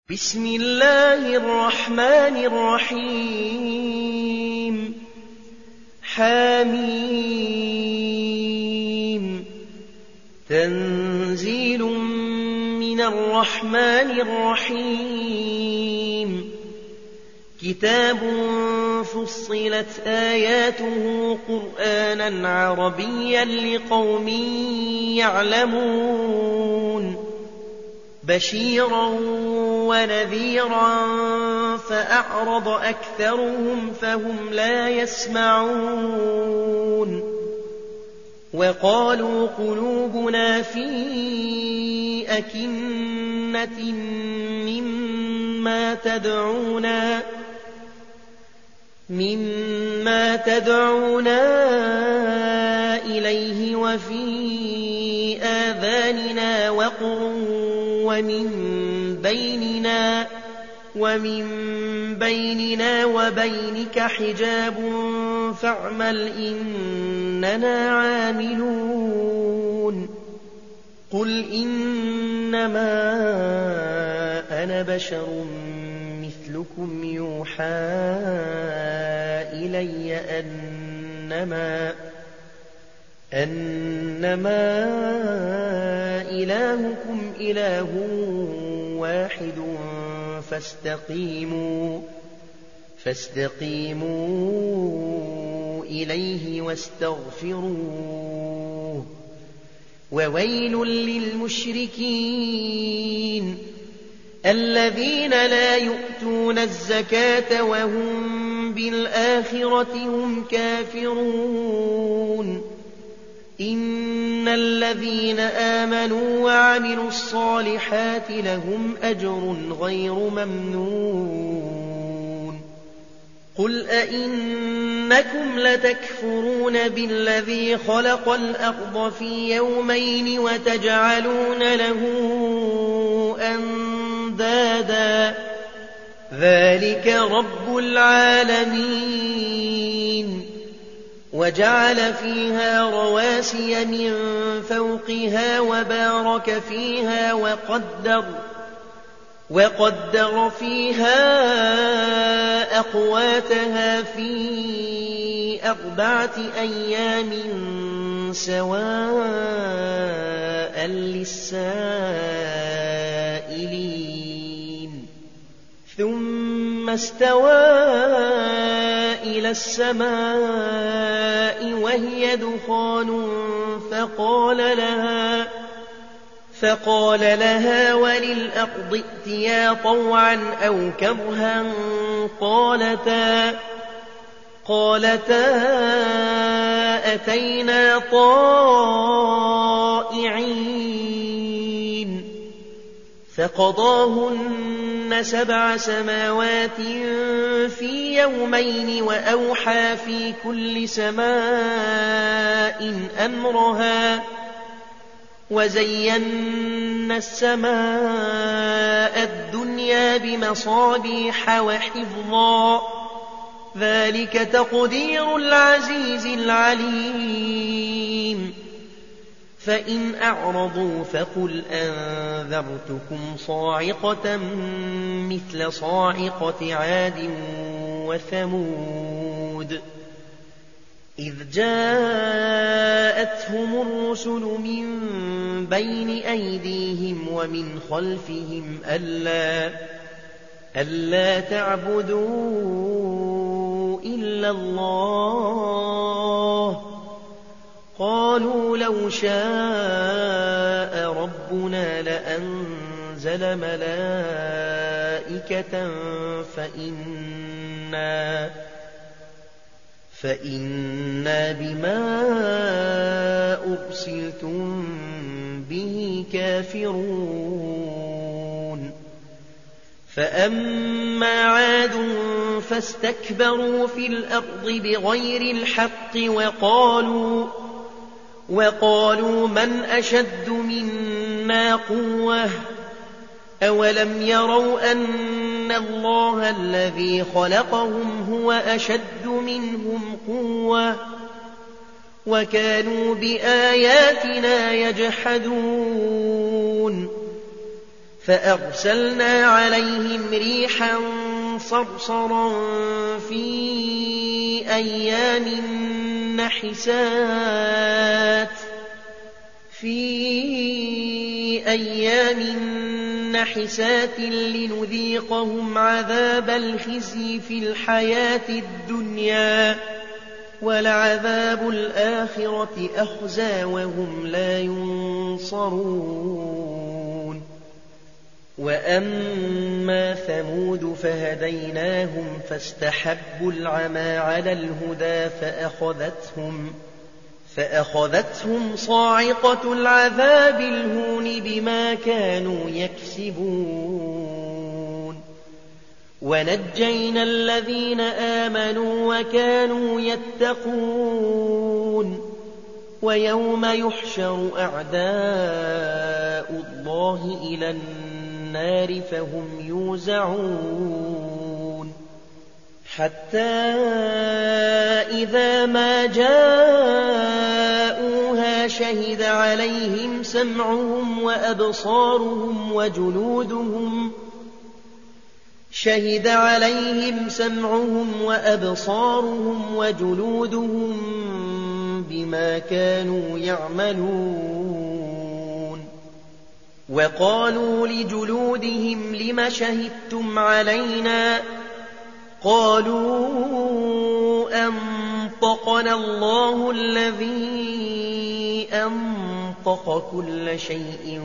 بسم الله الرحمن الرحيم حميم تنزيل من الرحمن الرحيم كتاب فصلت آياته قرآنا عربيا لقوم يعلمون بشيرا ونذيرا فأعرض أكثرهم فهم لا يسمعون وقالوا قلوبنا في أكنة مما تدعونا إليه وفي آذاننا وقر ومن بيننا وبينك حجاب فاعمل إننا عاملون قل إنما أنا بشر مثلكم يوحى إلي أنما إلهكم إله واحد فاستقيموا إليه واستغفروه وويل للمشركين الذين لا يؤتون الزكاة وهم بالآخرة هم كافرون إن الذين آمنوا وعملوا الصالحات لهم أجر غير ممنون قل أئنكم لتكفرون بالذي خلق الأرض في يومين وتجعلون له أندادا ذلك رب العالمين وجعل فيها رواسي من فوقها وبارك فيها وقدر فيها أقواتها في 4 أيام سواء للسائلين ثم استوى إلى السماء وهي دخان فقال لها وللأرض ائتيا طوعا أو كرها قالتا أتينا طائعين فقضاهن 7 سماوات في يومين وأوحى في كل سماء أمرها وزينا السماء الدنيا بمصابيح وحفظا ذلك تقدير العزيز العليم فإن أعرضوا فقل أنذرتكم صاعقة مثل صاعقة عاد وثمود إذ جاءتهم الرسل من بين أيديهم ومن خلفهم ألا تعبدوا إلا الله قالوا لو شاء ربنا لأنزل ملائكة فإنا بما أرسلتم به كافرون فأما عاد فاستكبروا في الأرض بغير الحق وقالوا من أشد منا قوة أولم يروا أن الله الذي خلقهم هو أشد منهم قوة وكانوا بآياتنا يجحدون فأرسلنا عليهم ريحا صرصرا في أيام نحسات لنذيقهم عذاب الخزي في الحياة الدنيا ولعذاب الآخرة أخزى وهم لا ينصرون. وأما ثمود فهديناهم فاستحبوا العمى على الهدى فأخذتهم صاعقة العذاب الهون بما كانوا يكسبون. ونجينا الذين آمنوا وكانوا يتقون. ويوم يحشر أعداء الله إلى النار فهم يوزعون حتى إذا ما جاءوها شهد عليهم سمعهم وأبصارهم وجلودهم بما كانوا يعملون. وقالوا لجلودهم لم شهدتم علينا قالوا أنطقنا الله الذي أنطق كل شيء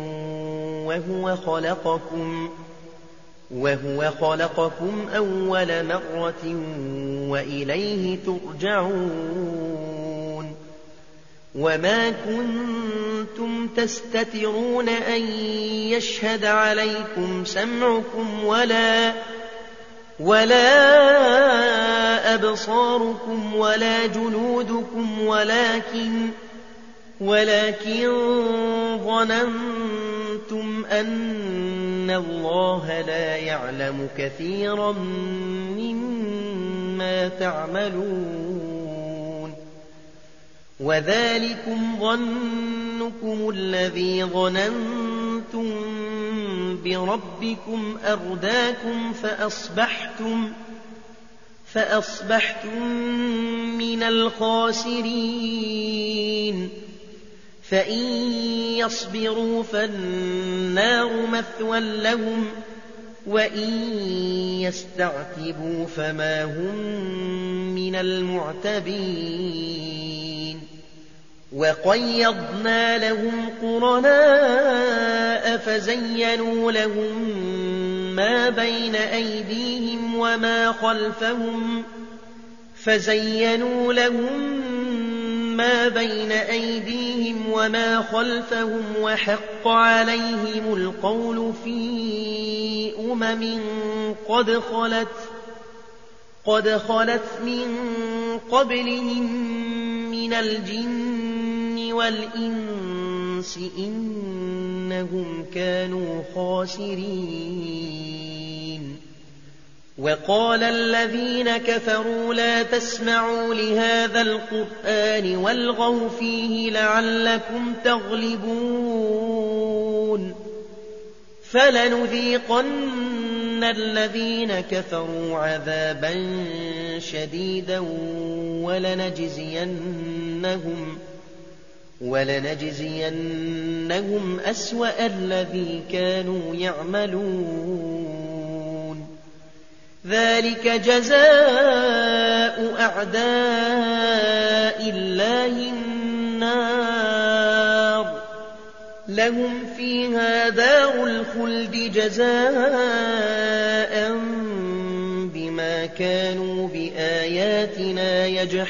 وهو خلقكم أول مرة وإليه ترجعون. وما كنتم تستترون أن يشهد عليكم سمعكم ولا أبصاركم ولا جلودكم ولكن ظننتم أن الله لا يعلم كثيرا مما تعملون. وذلكم ظنكم الذي ظننتم بربكم أرداكم فأصبحتم من الخاسرين. فإن يصبروا فالنار مثوى لهم وإن يستعتبوا فما هم من المعتبين. وقيضنا لهم قرناء فزينوا لهم ما بين أيديهم وما خلفهم وحق عليهم القول في قد خلت من قبلهم من الجن والإنس إنهم كانوا خاسرين. وقال الذين كفروا لا تسمعوا لهذا القرآن والغوا فيه لعلكم تغلبون. فلنذيقن الذين كفروا عذابا شديدا ولنجزينهم أسوأ الذي كانوا يعملون. ذلك جزاء أعداء الله النار لهم فيها دار الخلد جزاء بما كانوا بآياتنا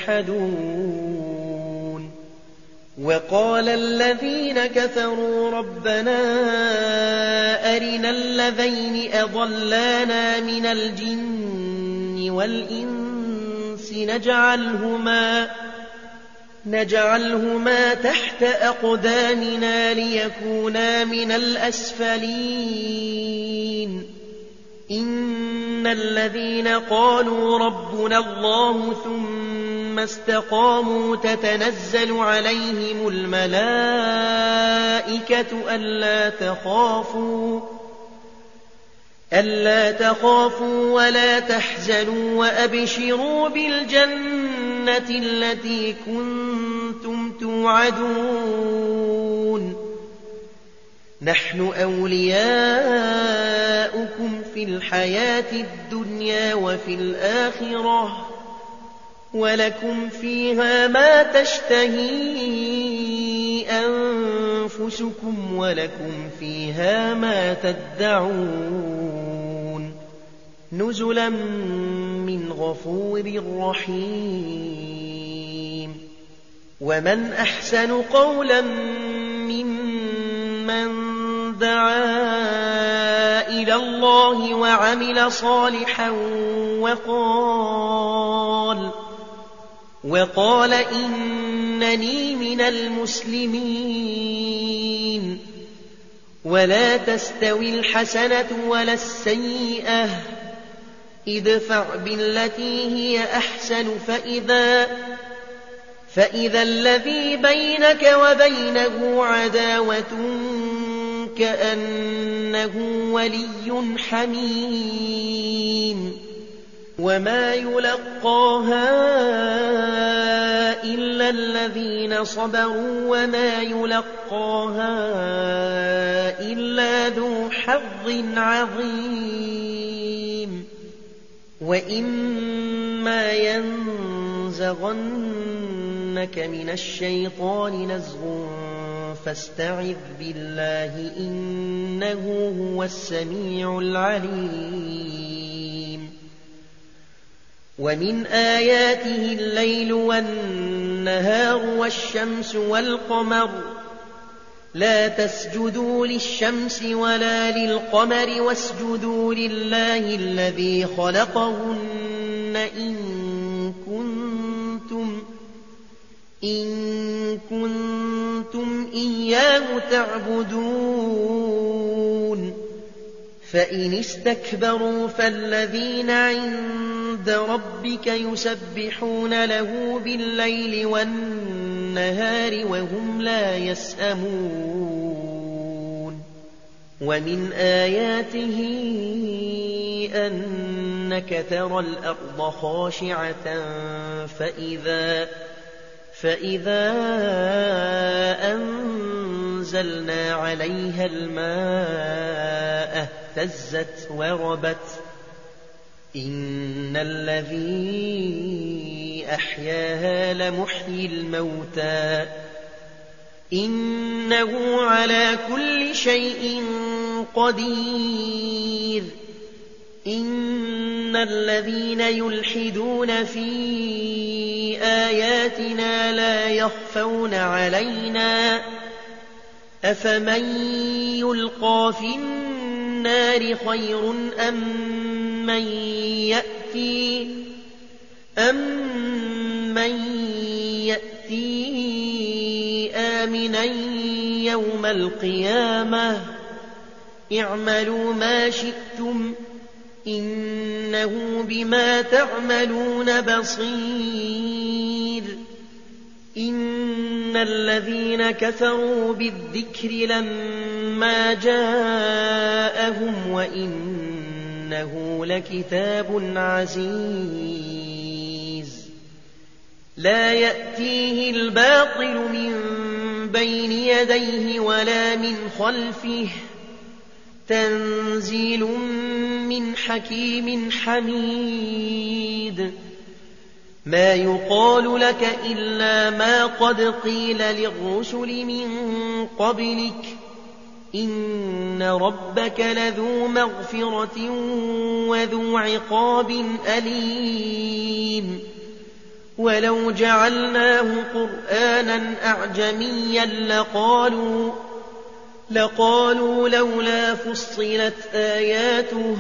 يجحدون. وقال الذين كفروا ربنا أرنا الذين أضلانا من الجن والإنس نجعلهما تحت أقدامنا ليكونا من الأسفلين. إن الذين قالوا ربنا الله ثم استقاموا تتنزل عليهم الملائكة ألا تخافوا ولا تحزنوا وأبشروا بالجنة التي كنتم توعدون نحن أولياؤكم في الحياة الدنيا وفي الآخرة ولكم فيها ما تشتهي أنفسكم ولكم فيها ما تدعون نزلا من غفور رحيم ومن أحسن قولا ممن دعا إلى الله وعمل صالحا وقال إنني من المسلمين ولا تستوي الحسنة ولا السيئة ادفع بالتي هي أحسن فإذا الذي بينك وبينه عداوة كأنه ولي حميم وما يلقاها إلا الذين صبروا وما يلقاها إلا ذو حظ عظيم وإما ينزغنك من الشيطان نزغ فاستعذ بالله إنه هو السميع العليم ومن آياته الليل والنهار والشمس والقمر لا تسجدوا للشمس ولا للقمر واسجدوا لله الذي خلقهن إن كنتم إياه تعبدون فإن استكبروا فالذين عند ربك يسبحون له بالليل والنهار وهم لا يسأمون ومن آياته أنك ترى الأرض خاشعة فإذا أنزلنا عليها الماء اهتزت وربت إن الذي أحياها لمحيي الموتى إنه على كل شيء قدير إن الذين يلحدون في آياتنا لا يخفون علينا أفمن يلقى في النار خير أم من يأتي آمنا يوم القيامة اعملوا ما شئتم إنه بما تعملون بصير إن الذين كفروا بالذكر لما جاءهم وإنه لكتاب عزيز لا يأتيه الباطل من بين يديه ولا من خلفه تنزيل من حكيم حميد ما يقال لك إلا ما قد قيل للرسل من قبلك إن ربك لذو مغفرة وذو عقاب أليم ولو جعلناه قرآنا أعجميا لقالوا لولا فصلت آياته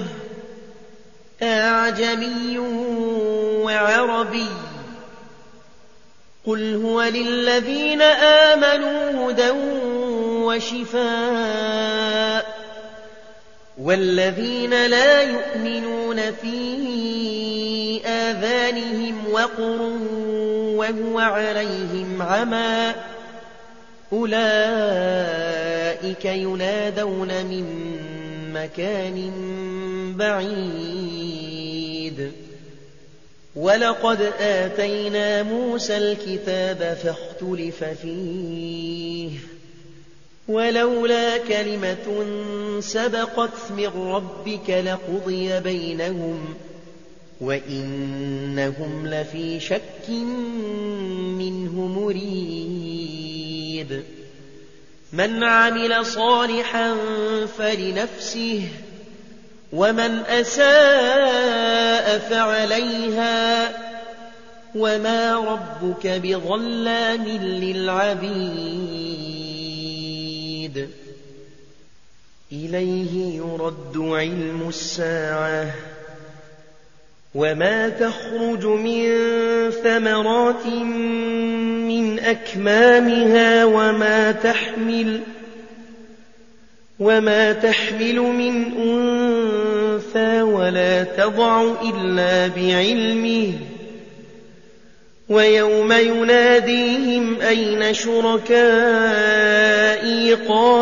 أعجمي وعربي قل هو للذين آمنوا هدى وشفاء والذين لا يؤمنون في آذانهم وقر وهو عليهم عمى أولئك ينادون من مكان بعيد ولقد آتينا موسى الكتاب فاختلف فيه ولولا كلمة سبقت من ربك لقضي بينهم وإنهم لفي شك منه مريب من عمل صالحا فلنفسه ومن أساء فعليها وما ربك بظلام للعبيد إليه يرد علم الساعة وما تخرج من ثمرات من أكمامها وما تحمل من أنثى ولا تضع إلا بعلمه ويوم يناديهم أين شركائي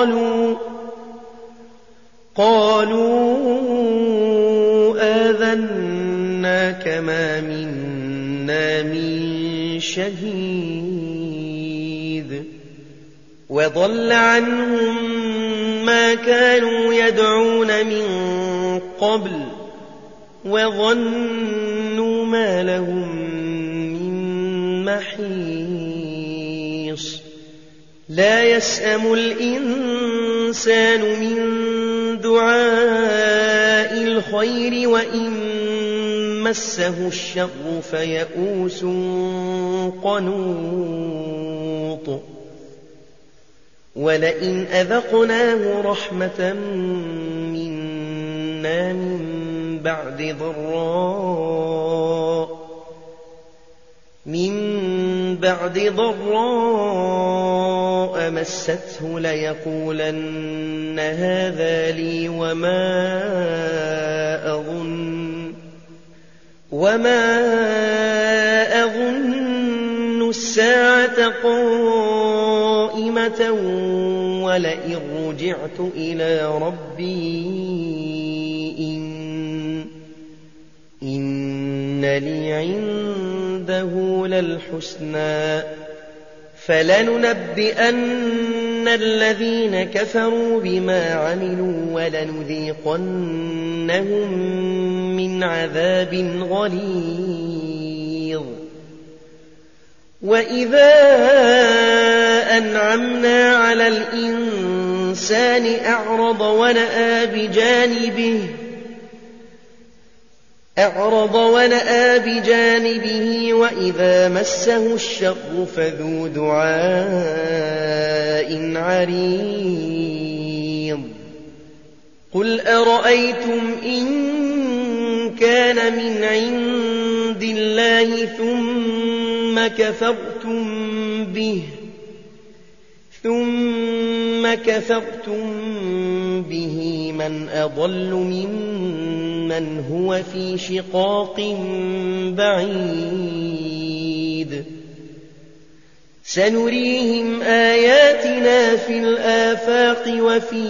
قالوا آذناك ما منا من شهيد وضل عنهم ما كانوا يدعون من قبل وظنوا ما لهم من محيص لا يسأم الإنسان من دعاء الخير وإن مسه الشر فيئوس قنوط ولئن أذقناه رحمة منا من بعد ضراء مسته ليقولن هذا لي وما أظن الساعة قائمة ولئن رجعت إلى ربي إن لي عنده للحسنى فلننبئن الذين كفروا بما عملوا ولنذيقنهم من عذاب غليظ وإذا أنعمنا على الإنسان أعرض ونأى بجانبه وإذا مسه الشر فذو دعاء عريض قل أرأيتم إن كان من عند الله ثم كفرتم به من أضل ممن هو في شقاق بعيد سنريهم آياتنا في الآفاق وفي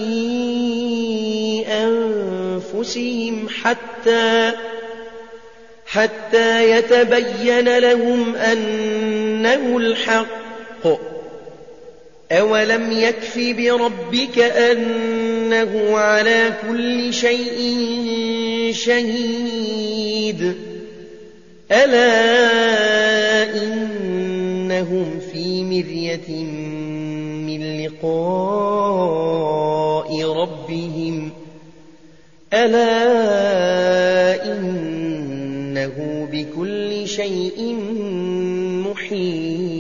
أنفسهم حتى يتبين لهم أنه الحق أولم يكف بربك أنه على كل شيء شهيد ألا إنهم في مرية من لقاء ربهم ألا إنه بكل شيء محيط